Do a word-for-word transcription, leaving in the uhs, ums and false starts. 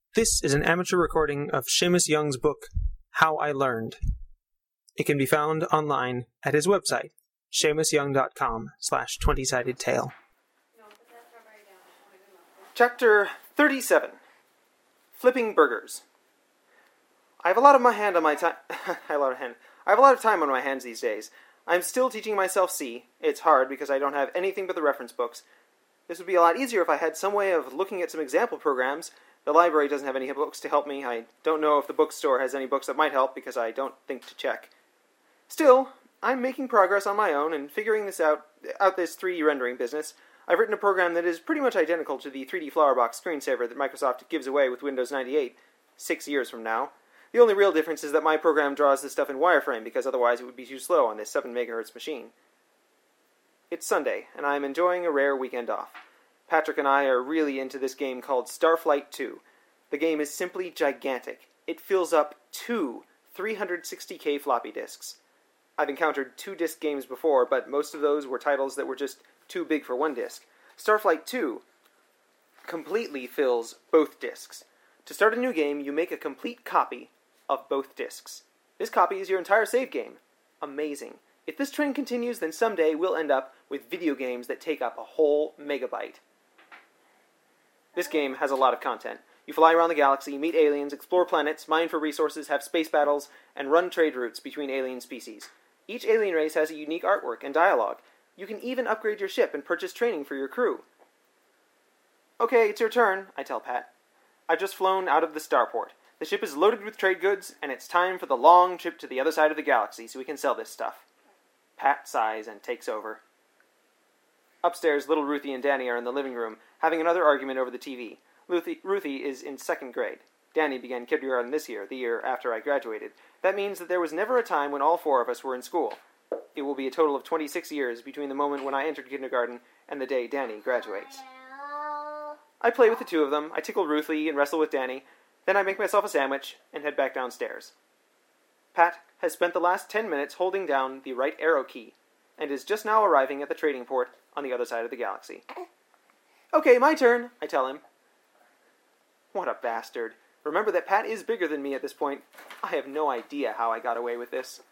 This is an amateur recording of Seamus Young's book, How I Learned. It can be found online at his website, seamusyoung.com slash twenty-sided tale. Chapter thirty-seven. Flipping Burgers. I have a lot of my hand on my time. I have a lot of hand. I have a lot of time on my hands these days. I'm still teaching myself C. It's hard because I don't have anything but the reference books. This would be a lot easier if I had some way of looking at some example programs. The library doesn't have any books to help me. I don't know if the bookstore has any books that might help because I don't think to check. Still, I'm making progress on my own and figuring this out, out this three D rendering business. I've written a program that is pretty much identical to the three D Flowerbox screensaver that Microsoft gives away with Windows ninety-eight, six years from now. The only real difference is that my program draws this stuff in wireframe because otherwise it would be too slow on this seven megahertz machine. It's Sunday, and I'm enjoying a rare weekend off. Patrick and I are really into this game called Starflight two. The game is simply gigantic. It fills up two three hundred sixty K floppy disks. I've encountered two-disc games before, but most of those were titles that were just too big for one disc. Starflight two completely fills both disks. To start a new game, you make a complete copy of both disks. This copy is your entire save game. Amazing. If this trend continues, then someday we'll end up with video games that take up a whole megabyte. This game has a lot of content. You fly around the galaxy, meet aliens, explore planets, mine for resources, have space battles, and run trade routes between alien species. Each alien race has a unique artwork and dialogue. You can even upgrade your ship and purchase training for your crew. Okay, it's your turn, I tell Pat. I've just flown out of the starport. The ship is loaded with trade goods, and it's time for the long trip to the other side of the galaxy so we can sell this stuff. Pat sighs and takes over. Upstairs, little Ruthie and Danny are in the living room, having another argument over the T V. Ruthie, Ruthie is in second grade. Danny began kindergarten this year, the year after I graduated. That means that there was never a time when all four of us were in school. It will be a total of twenty-six years between the moment when I entered kindergarten and the day Danny graduates. I play with the two of them, I tickle Ruthie and wrestle with Danny, then I make myself a sandwich and head back downstairs. Pat has spent the last ten minutes holding down the right arrow key, and is just now arriving at the trading port on the other side of the galaxy. Okay, my turn, I tell him. What a bastard. Remember that Pat is bigger than me at this point. I have no idea how I got away with this.